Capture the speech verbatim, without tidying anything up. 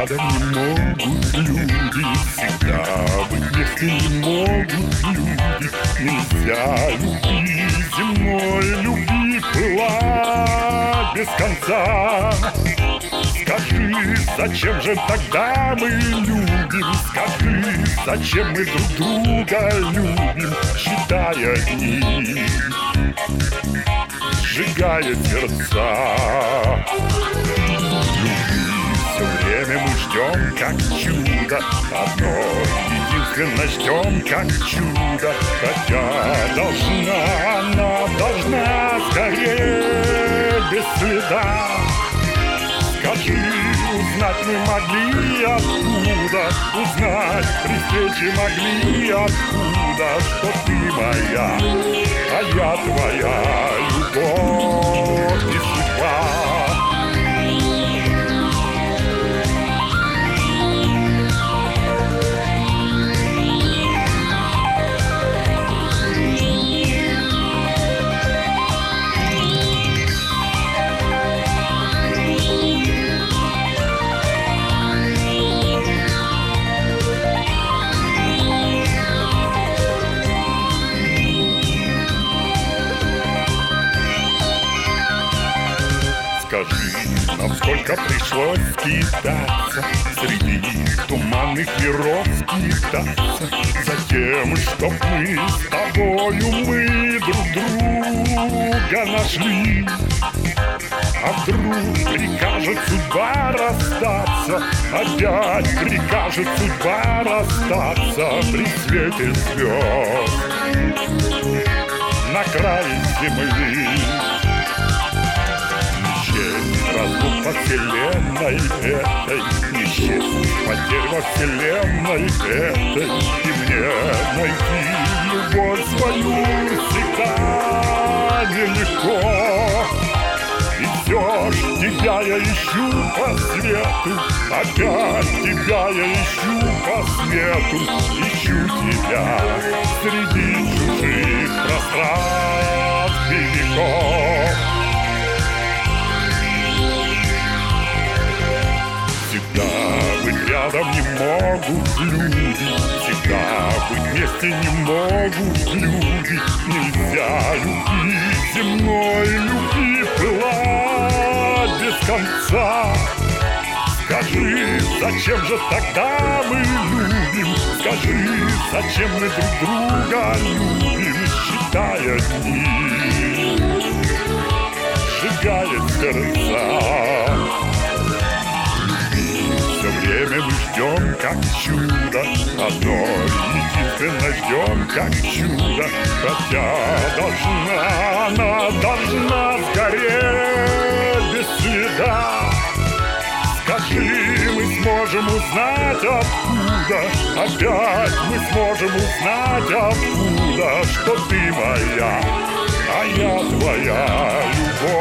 рядом не могут люди, всегда быть вместе не могут люди. Нельзя любить земной, любви пылать без конца. Скажи, зачем же тогда мы любим? Скажи, зачем мы друг друга любим? Считая дни, сжигая сердца. Все время мы ждем, как чудо, одно единственное ждем, как чудо. Хотя должна, она должна скорее без следа. Скажи, узнать мы могли откуда, узнать при встрече могли откуда, что ты моя, а я твоя любовь и судьба. Скажи, нам сколько пришлось скитаться, среди туманных миров скитаться, за тем, чтоб мы с тобою мы друг друга нашли. А вдруг прикажет судьба расстаться, опять прикажет судьба расстаться при свете звезд на крае земли. Разлук по вселенной этой, не счесть потерь во вселенной этой. И мне найти любовь свою всегда нелегко. И все ж тебя я ищу по свету, опять тебя я ищу по свету. Ищу тебя среди чужих пространств и веков. Всегда быть рядом не могут люди, всегда быть вместе не могут люди. Нельзя любить земной, любви пылать без конца. Скажи, зачем же тогда мы любим? Скажи, зачем мы друг друга любим? Считая дни, сжигая сердца. Все время мы ждем, как чудо, одно единственное ждем, как чудо. Хотя должна, она должна скорее без следа. Скажи, мы сможем узнать откуда, опять мы сможем узнать откуда, что ты моя, а я твоя любовь.